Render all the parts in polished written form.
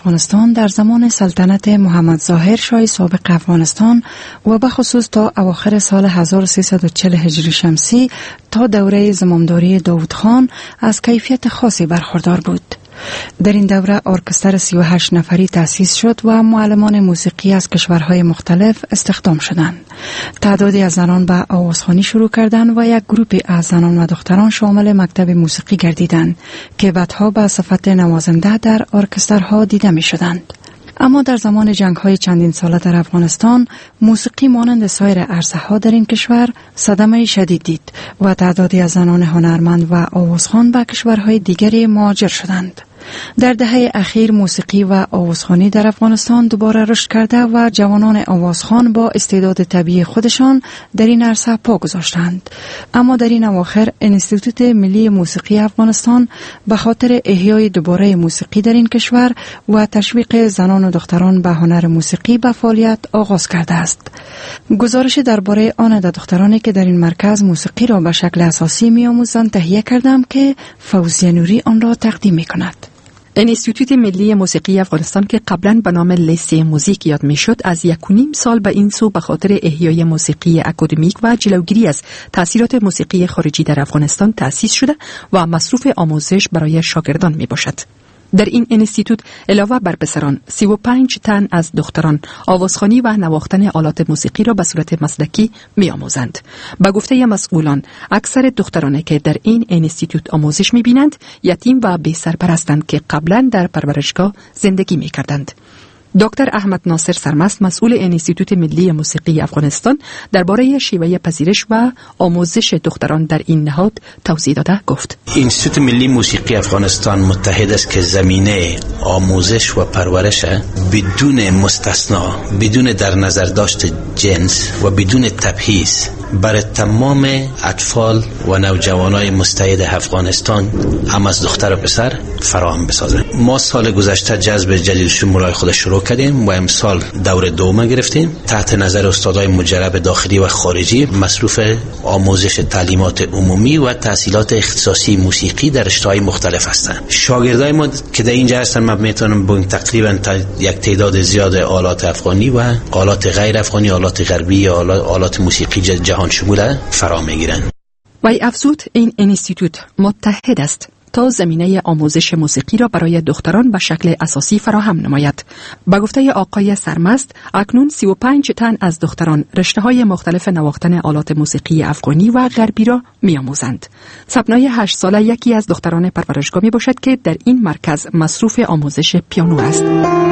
افغانستان در زمان سلطنت محمد ظاهر شاه سابق افغانستان و به خصوص تا اواخر سال 1340 هجری شمسی تا دوره زمامداری داوود خان از کیفیت خاصی برخوردار بود. در این دوره ارکستر 38 نفری تأسیس شد و معلمان موسیقی از کشورهای مختلف استخدام شدند. تعدادی از زنان به آوازخوانی شروع کردند و یک گروپی از زنان و دختران شامل مکتب موسیقی گردیدند که بعدها به صفت نوازنده در ارکسترها دیده می شدند. اما در زمان جنگ‌های چندین ساله در افغانستان موسیقی مانند سایر عرصه‌ها در این کشور صدمه شدید دید و تعدادی از زنان هنرمند و آوازخوان به کشورهای دیگری مهاجر شدند. در دهه اخیر موسیقی و آوازخوانی در افغانستان دوباره رشد کرده و جوانان آوازخوان با استعداد طبیعی خودشان در این عرصه پا گذاشتند. اما در این اواخر انستیتوت ملی موسیقی افغانستان به خاطر احیای دوباره موسیقی در این کشور و تشویق زنان و دختران به هنر موسیقی به فعالیت آغاز کرده است. گزارش درباره آن دخترانی که در این مرکز موسیقی را به شکل اساسی می‌آموزند تهیه کردم که فوزیه نوری آن را تقدیم می‌کند. انستیتوت ملی موسیقی افغانستان که قبلا به نام لیسه موزیک یاد میشد از 1.5 سال به این سو به خاطر احیای موسیقی اکادمیک و جلوگیری از تاثیرات موسیقی خارجی در افغانستان تأسیس شده و مصروف آموزش برای شاگردان می باشد. در این انستیتوت علاوه بر پسران 35 تن از دختران آوازخوانی و نواختن آلات موسیقی را به صورت مسلکی می‌آموزند. به گفته مسئولان اکثر دخترانی که در این انستیتوت آموزش می‌بینند یتیم و بی سرپرستند که قبلا در پرورشگاه زندگی می‌کردند. دکتر احمد ناصر سرمست مسئول انستیتوت ملی موسیقی افغانستان درباره شیوه پذیرش و آموزش دختران در این نهاد توضیح داده گفت: انستیتوت ملی موسیقی افغانستان متحد است که زمینه آموزش و پرورش بدون مستثنا، بدون در نظر داشت جنس و بدون تبعیض برای تمام اطفال و نوجوانای مستعد افغانستان هم از دختر و پسر فراهم بسازه. ما سال گذشته جذب جدید شمولای خود شروع کردیم و امسال دور دوم گرفتیم. تحت نظر استادای مجرب داخلی و خارجی مصروف آموزش تعلیمات عمومی و تحصیلات اختصاصی موسیقی در رشته‌های مختلف هستند. شاگردای ما که در اینجا هستن من میتونم بگم تقریبا یک تعداد زیاد آلات افغانی و آلات غیر افغانی، آلات غربی، آلات موسیقی جهان شمول فرا میگیرن. وی افزود این انستیتوت متحد است تا زمینه آموزش موسیقی را برای دختران به شکل اساسی فراهم نماید. به گفته آقای سرمست اکنون 35 تن از دختران رشته‌های مختلف نواختن آلات موسیقی افغانی و غربی را می‌آموزند. سبنای 8 ساله یکی از دختران پرورشگاه میباشد که در این مرکز مصروف آموزش پیانو است.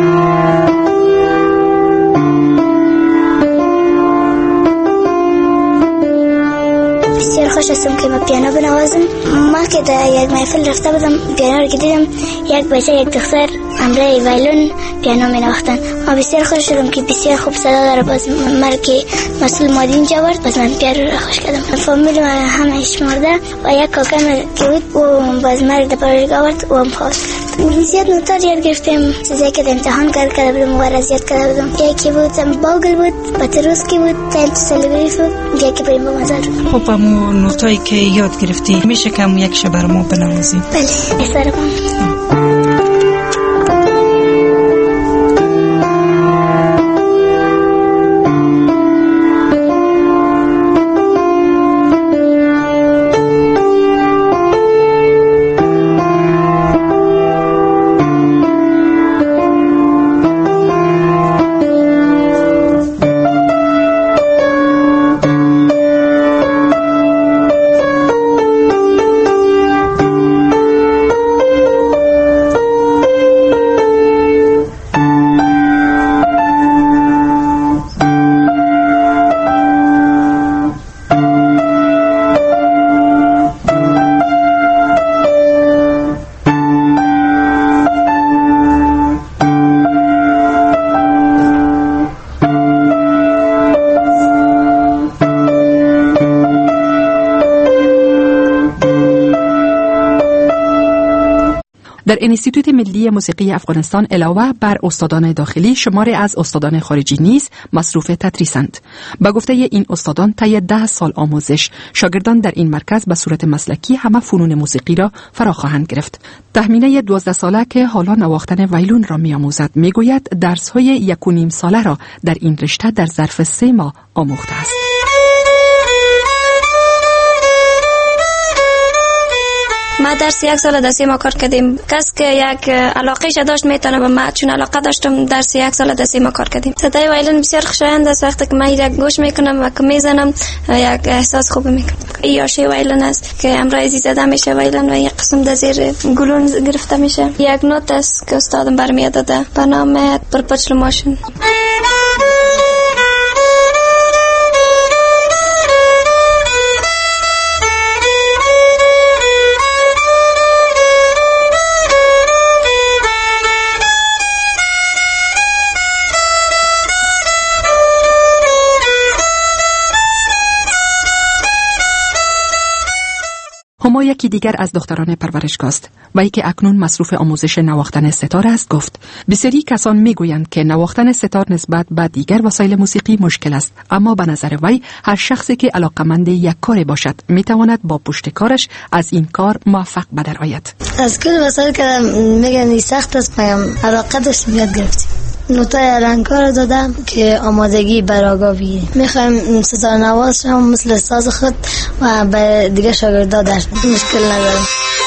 بسیار خوش هستم که من پیانو بنوازم. ما که در یک محفل رفته بودم پیانو رو دیدم، یک بچه یک دختر همراه وایلون پیانو می نواختن. ما بسیار خوش شدم که بسیار خوب صدا داره. باز من که مسئول مادی اینجا برد باز من پیانو رو خوش کردم. فامیل من همه شمرده و یک کاکم که بود و باز من در پرورشگاه برد و هم خواست کرد. زیاد نوتار یاد گرفتم. چیزایی که امتحان کرده بودم و رزیاد کرده بودم. یکی بود باگل بود، پاتروسکی بود، تنت سلیبریف بود، یکی بریم با مزار. خب همون نوتایی که یاد گرفتی میشه که یک شب برای ما بنوازی؟ بله، احسان در انستیتوت ملی موسیقی افغانستان علاوه بر استادان داخلی، شماری از استادان خارجی نیز مصروف تدریسند. با گفته این استادان طی 10 سال آموزش، شاگردان در این مرکز به صورت مسلکی همه فنون موسیقی را فرا خواهند گرفت. تخمینه 12 ساله که حالا نواختن ویلون را می‌آموزد میگوید درس‌های 1.5 ساله را در این رشته در ظرف 3 ماه آموخته است. ما درس 1 سال درس ما کار کردیم. کس که یک علاقه ش داشت میتونه به ما، چون علاقه داشتم درس 1 سال درس ما کار کردیم. صدای وایلن بسیار خوشایند است. وقتی که من یک گوش میکنم و که میزنم یک احساس خوب میکنم. این یاشه وایلن است که امروزی زده میشه وایلن و یک قسم در زیر گلون گرفته میشه. یک نوت است که استادم برمی داده به نام پرپچل ماشین. هما یکی دیگر از دختران پرورشگاه است و ای که اکنون مصروف آموزش نواختن ستار است گفت بسیاری کسان میگویند که نواختن ستار نسبت به دیگر وسایل موسیقی مشکل است، اما به نظر وی هر شخصی که علاقمند یک کاری باشد میتواند با پشت کارش از این کار موفق به در آید. از کل وسایل که میگن سخت است، میگم علاقه داشتیم یاد گرفتیم. نوتای الانکار دادم که آمادگی براگاویه. میخوایم ستار نواز هم مثل ساز خود و به دیگه شاگردا در مشکل ندارم.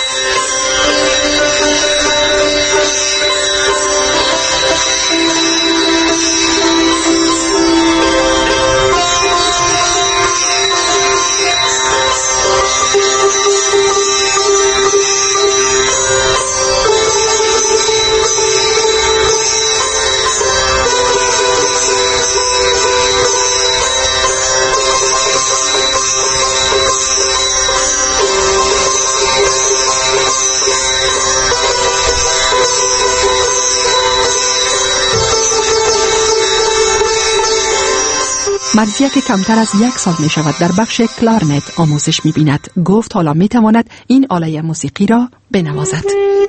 مرزیه که کمتر از 1 سال می شود در بخش کلارنت آموزش می بیند گفت حالا می تواند این آله موسیقی را بنوازد.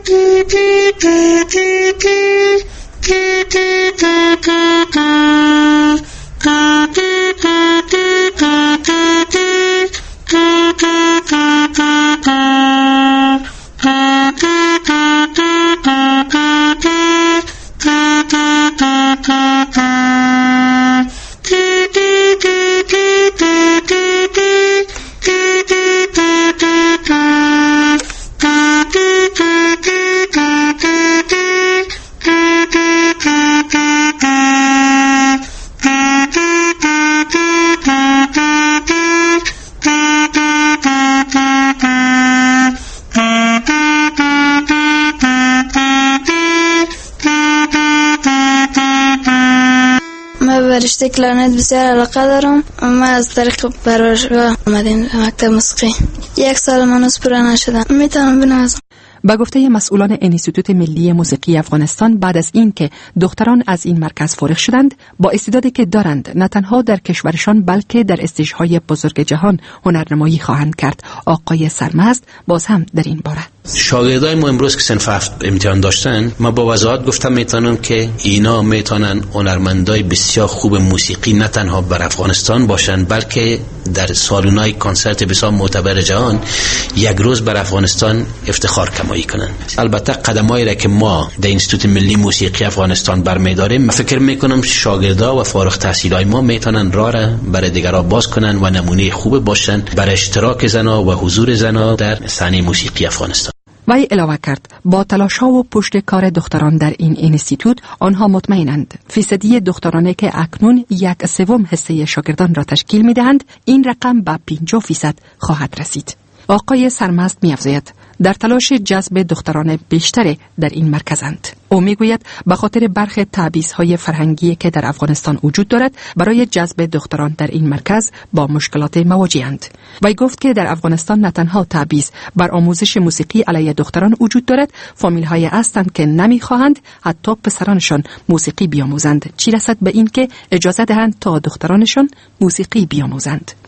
رشته کلارنت بسیار علاقه دارم. من از طریق پرورشگاه آمدیم مکتب موسیقی. 1 سال من از پورا نشدم. میتونم بنوازم. با گفته مسئولان انستیتوت ملی موسیقی افغانستان بعد از این که دختران از این مرکز فارغ شدند، با استعدادی که دارند نه تنها در کشورشان بلکه در استیج‌های بزرگ جهان هنرنمایی خواهند کرد. آقای سرمست باز هم در این باره شاگردای ما امروز که صنف 7 امتحان داشتن، ما با وضاحت گفتم میتونم که اینا میتونن هنرمندای بسیار خوب موسیقی نه تنها بر افغانستان باشن بلکه در سالن‌های کنسرت بسیار معتبر جهان یک روز بر افغانستان افتخار کمایی کنن. البته قدمایی را که ما در انستیتوت ملی موسیقی افغانستان برمی‌داریم، من فکر میکنم شاگردا و فارغ التحصیلای ما میتونن راه را برای دیگران باز کنن و نمونه خوب باشن برای اشتراک زنا و حضور زنا در صحنه موسیقی افغانستان. وی علاوه کرد با تلاش‌ها و پشت کار دختران در این انستیتوت آنها مطمئنند فیصدی دخترانی که اکنون 1/3 حصه شاگردان را تشکیل می‌دهند این رقم به 50% خواهد رسید. آقای سرمست می‌افزاید در تلاش جذب دختران بیشتر در این مرکزند. او میگوید به خاطر برخی تبعیض‌های فرهنگی که در افغانستان وجود دارد برای جذب دختران در این مرکز با مشکلات مواجه‌اند. وی گفت که در افغانستان نه تنها تبعیض بر آموزش موسیقی علیه دختران وجود دارد، فامیل‌های هستند که نمی‌خواهند حتی پسرانشان موسیقی بیاموزند، چی رسد به این که اجازه دهند تا دخترانشان موسیقی بیاموزند.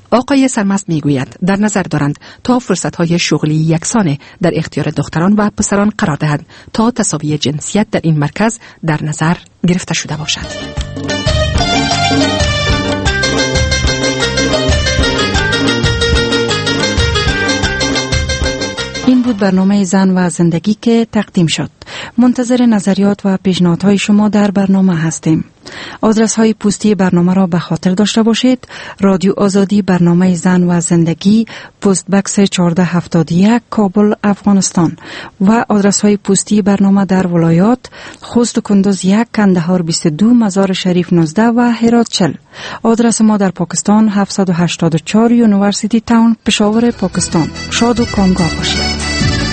آقای سرمست میگوید در نظر دارند تا فرصت‌های شغلی یکسان در اختیار دختران و پسران قرار دهند تا تساوی جنسیت در این مرکز در نظر گرفته شده باشد. این بود برنامه زن و زندگی که تقدیم شد. منتظر نظریات و پیشنهادهای شما در برنامه هستیم. آدرس های پستی برنامه را به خاطر داشته باشید: رادیو آزادی، برنامه زن و زندگی، پست بکس 1471، کابل، افغانستان. و آدرس های پستی برنامه در ولایات: خوست و کندوز 1، کندهار 22، مزار شریف 19 و هرات 40. آدرس ما در پاکستان 784 یونیورسیتی تاون، پشاور، پاکستان. شاد و کامگاه باشید.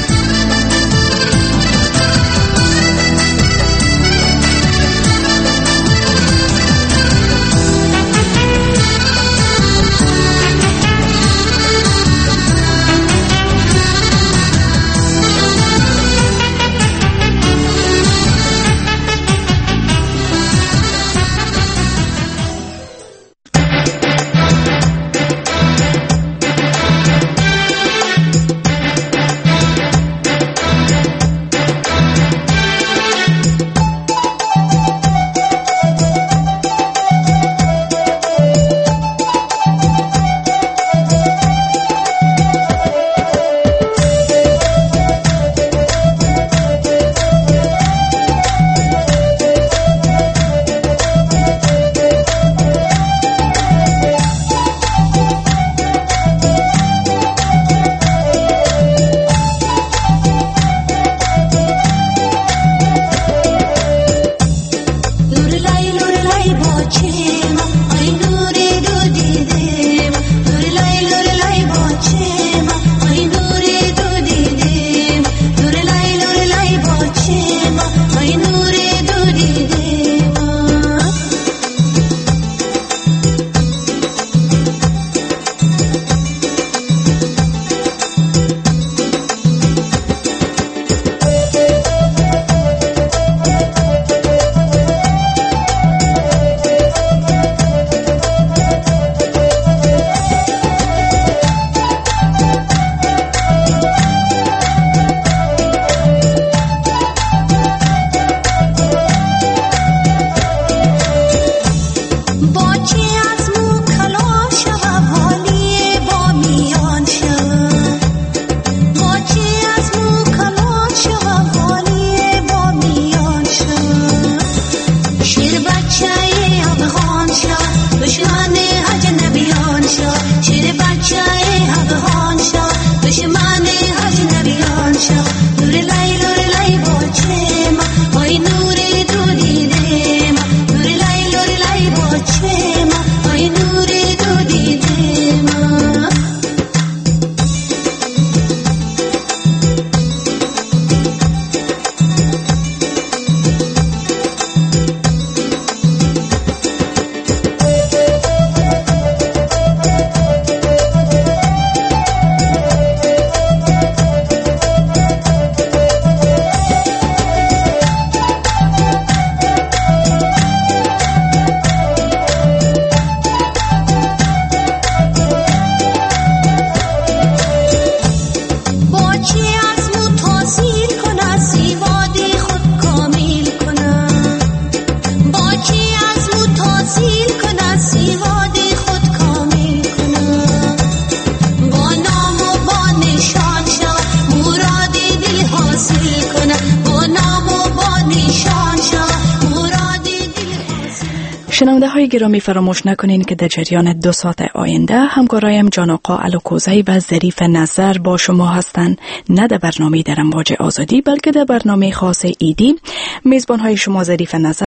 شنونده های گرامی، فراموش نکنین که در جریان 2 ساعت آینده همکارایم جان آقا الوکوزی و ظریف نظر با شما هستند، نه در برنامه در امواج آزادی بلکه در برنامه خاص ایدی. میزبان های شما ظریف نظر